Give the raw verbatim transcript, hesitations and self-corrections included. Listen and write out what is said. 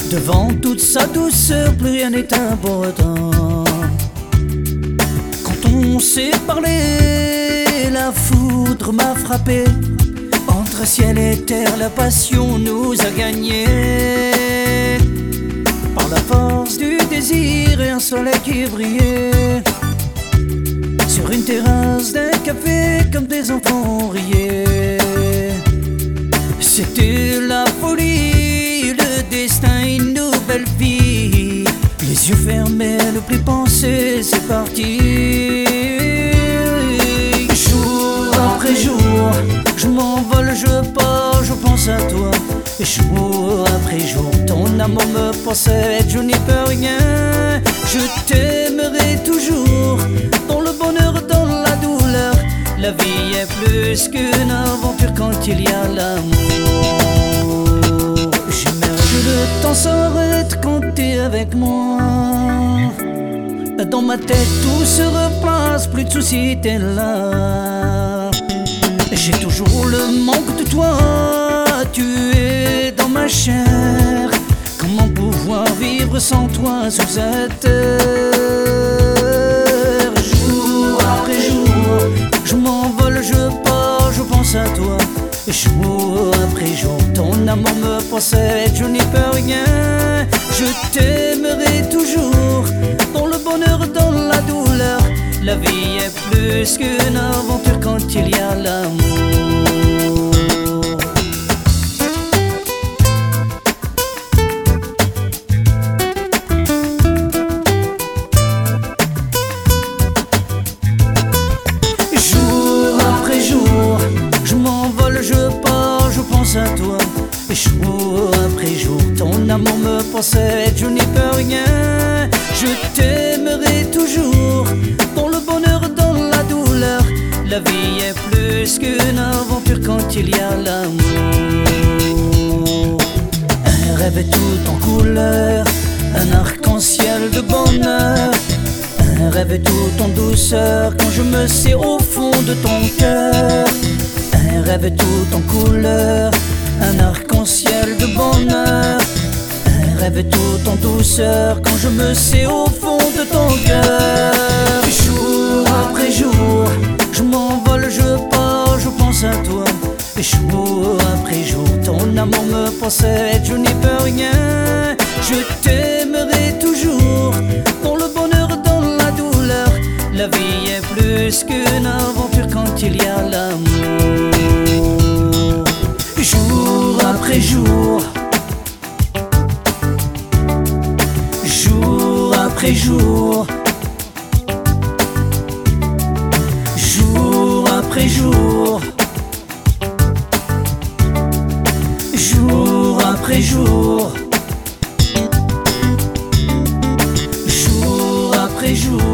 Devant toute sa douceur, plus rien n'est important. Quand on s'est parlé, la foudre m'a frappé. Entre ciel et terre, la passion nous a gagnés. Par la force du désir et un soleil qui brillait. Sur une terrasse d'un café, comme des enfants on riait. C'était la folie, le destin, une nouvelle vie. Les yeux fermés, ne plus penser, c'est parti. Jour après jour, je m'envole, je pars, je pense à toi. Jour après jour, ton amour me possède, je n'y peux rien. Je t'aimerai toujours, dans le bonheur, dans la douleur. La vie est plus qu'une aventure quand il y a l'amour. J'aimerais que le temps s'arrête quand t'es avec moi. Dans ma tête tout se replace, plus de soucis, t'es là. J'ai toujours le manque de toi, tu es dans ma chair. Comment pouvoir vivre sans toi sous cette terre? Jour après jour, je m'envole, je pars, je pense à toi. Jour après jour, ton amour me possède, je n'y peux rien. Je t'aimerai toujours, dans le bonheur, dans la douleur. La vie est plus qu'une aventure quand il y a l'amour. À toi, et jour après jour, ton amour me possède, je n'y peux rien. Je t'aimerai toujours, dans le bonheur, dans la douleur. La vie est plus qu'une aventure quand il y a l'amour. Un rêve tout en couleur, un arc-en-ciel de bonheur. Un rêve tout en douceur, quand je me sais au fond de ton cœur. Un rêve tout en couleur, un arc-en-ciel de bonheur. Un rêve tout en douceur, quand je me sais au fond de ton cœur. Jour après jour, je m'envole, je pars, je pense à toi. Jour après jour, ton amour me possède, je n'y peux rien. Je t'aimerai toujours, dans le bonheur, dans la douleur. La vie est plus qu'une aventure quand il y a l'amour. Jour après jour, jour après jour, jour après jour, jour après jour, jour après jour.